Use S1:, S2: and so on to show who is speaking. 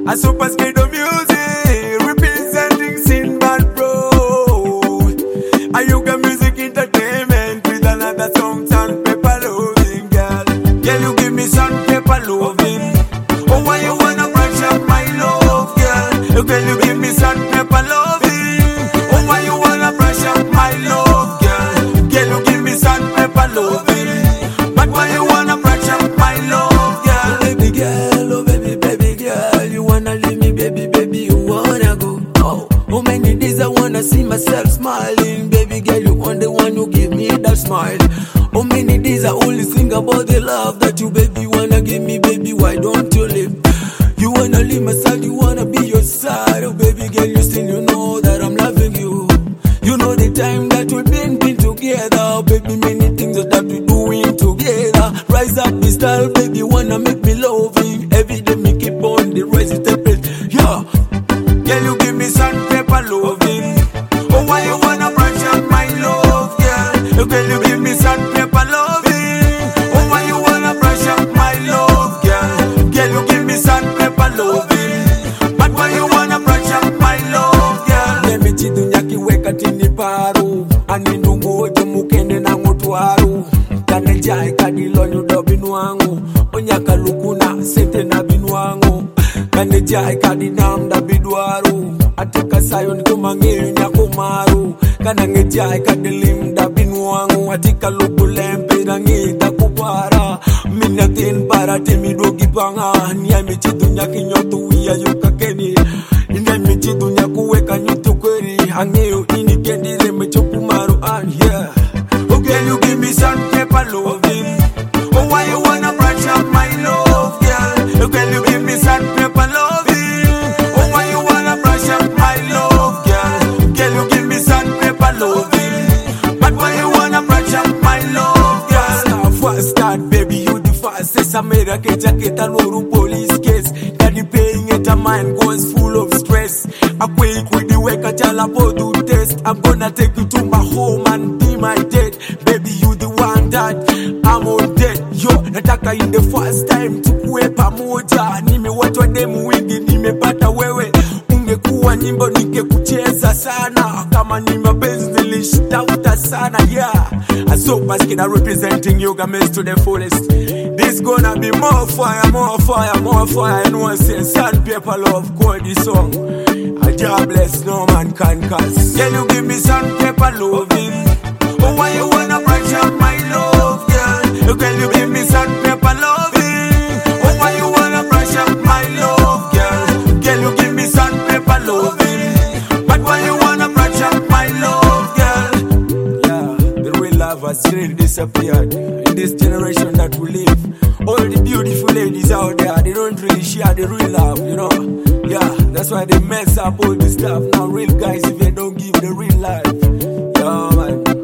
S1: A super skater music, representing Sinbad bro. And you got music entertainment with another song, Sandpaper Loving, girl. Girl, you give me Sandpaper Loving. Oh, why you wanna brush up my love, girl? Girl, you give me Sandpaper Loving. Oh, why you wanna brush up my love, girl? Girl, you give me Sandpaper Loving. But why you wanna brush up my love, girl?
S2: Baby girl, oh baby girl, you wanna leave me, baby, you wanna go. Oh, how many days I wanna see myself smiling. Baby girl, you want the one who give me that smile. How many days I only think about the love that you, baby, wanna give me, baby, why don't you leave? You wanna leave my side, you wanna be your side. Oh baby girl, you still, you know that I'm loving you. You know the time that we've been together. Oh, baby, many things that we doing together. Rise up the style, baby, wanna make me loving. Every day me keep on the rise temperature. Yeah.
S1: Girl, you give me Sandpaper Loving. Oh, why you wanna brush up my love, girl? Girl, you give me Sandpaper Loving. Oh, why you wanna brush up my love, girl? Girl, you give me Sandpaper Loving. But why you wanna brush up my love, girl?
S2: Nemi chidunya kiweka tini paru. Ani ndungu ojo mukende na ngotwaru. Kane jai kadilo nyudo binuangu. Onyaka lukuna sente na binuangu. Kane jai kadinam da bidwaru. Ateka sayo niko mangiru nyako maru. Kana ngejai kadilim da binuangu. Atika lukulempe na ngita kupara. Minatin para temi dogi panga. Nyami chidunya kinyoto uya yuka keni. Nyami chidunya kuweka nyuto kweri. Angeo ini kendile mechoku maru and yeah.
S1: Oh girl, you give me Sandpaper Loving. Oh, why you wanna brush up my love, girl? Oh girl, you give me Sandpaper Loving. Oh, why you wanna brush up my love, girl? Girl, you give me Sandpaper Loving. But why you wanna brush up my love, girl?
S2: Fast start, baby, you the fastest. I made a jacket and no police case. Daddy paying it, a mind goes full of stress. I quake with the work, a jalapo do test. I'm gonna take you to my home and be my date. Baby, you the one that I'm on dead. Yo, nataka in the first time tukue pamoja. Nimewachwa demu wingi, nimepata wewe. Ungekuwa nyimbo ningekucheza sana. Kama ni mapenzi nilishtafuta sana, yeah. So Baskina representing Yoga Mess to the fullest. This gonna be more fire, more fire, more fire. And one say Sandpaper Love, call this song. A job bless, no man can cause.
S1: Girl, you give me Sandpaper Loving. Oh, why you wanna brush up my love, girl? Girl, you give me Sandpaper Loving. Oh, why you wanna brush up my love, girl? Girl, you give me Sandpaper Loving. But why you wanna brush up my love, girl?
S2: Yeah, the real love has really disappeared in this generation that we live. All the beautiful ladies out there, they don't really share the real love, you know. Yeah, that's why they mess up all this stuff. Now real guys, if they don't give the real life, yeah man.